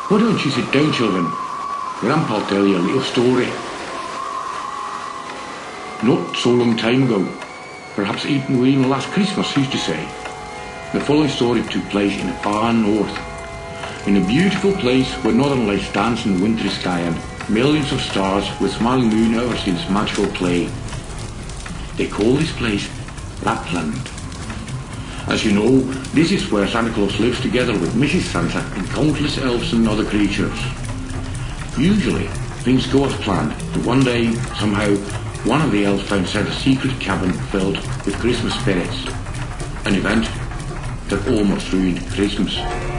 Why don't you sit down, children? Grandpa'll tell you a little story. Not so long time ago, perhaps even last Christmas, used to say, the following story took place in the far north, in a beautiful place where northern lights dance in the wintry sky and millions of stars with smiling moon oversee this magical play. They call this place Lapland. As you know, this is where Santa Claus lives together with Mrs. Santa and countless elves and other creatures. Usually, things go as planned, but one day, somehow, one of the elves found Santa's secret cabin filled with Christmas spirits. An event that almost ruined Christmas.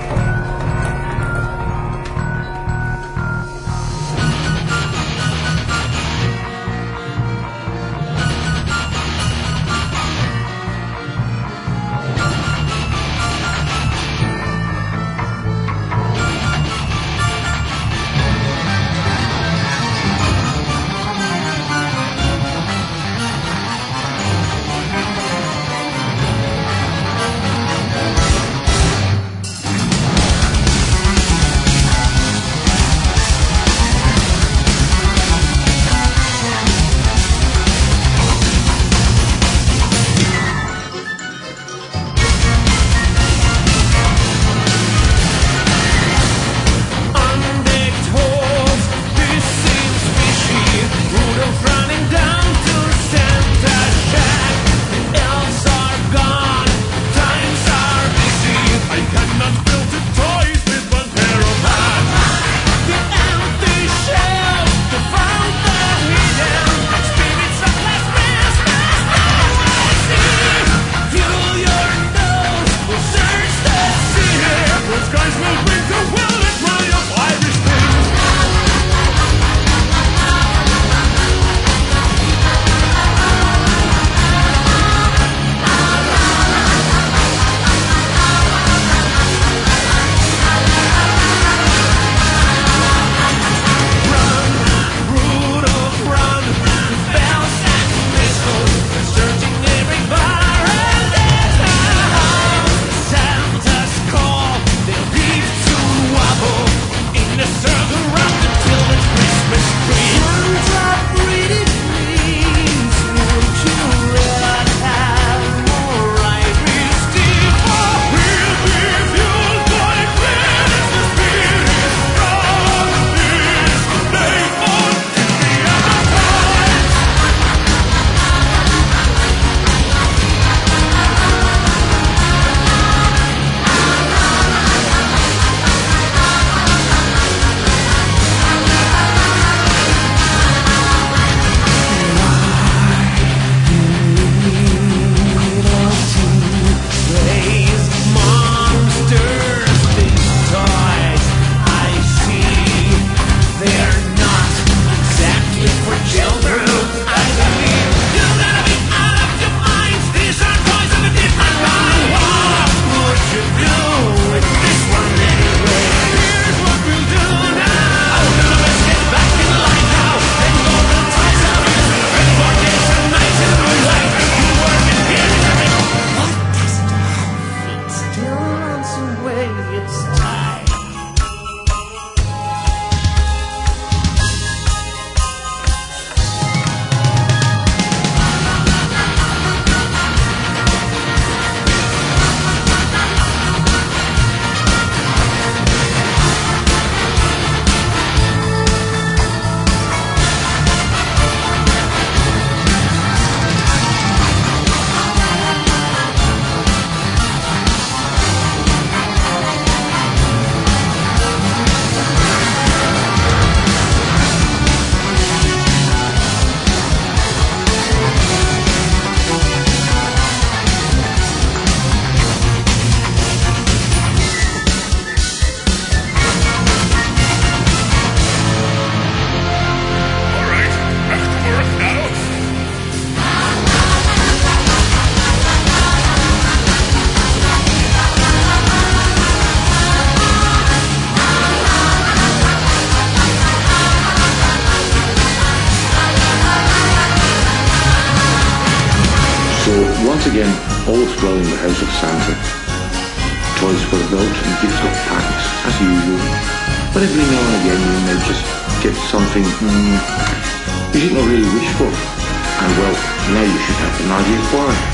Once again, all is well in the house of Santa. Toys were built and gifts got packed, as usual. But every now and again you may just get something you did not really wish for. And well, now you should have an idea why.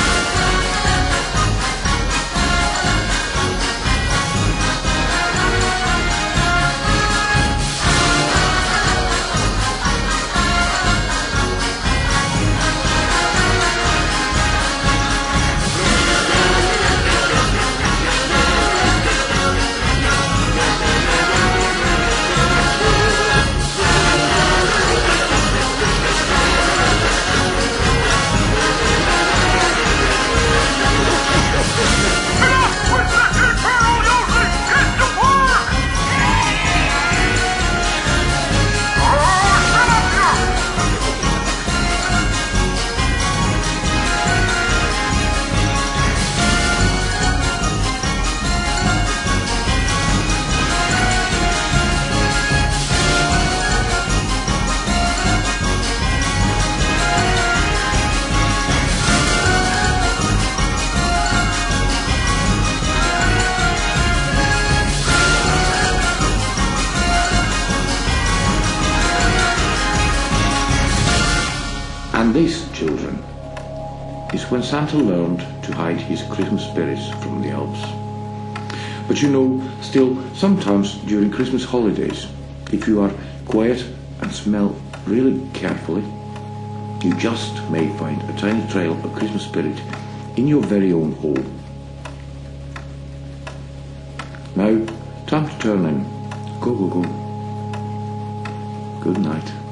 And this, children, is when Santa learned to hide his Christmas spirits from the elves. But you know, still, sometimes during Christmas holidays, if you are quiet and smell really carefully, you just may find a tiny trail of Christmas spirit in your very own home. Now, time to turn in. Go, go, go. Good night.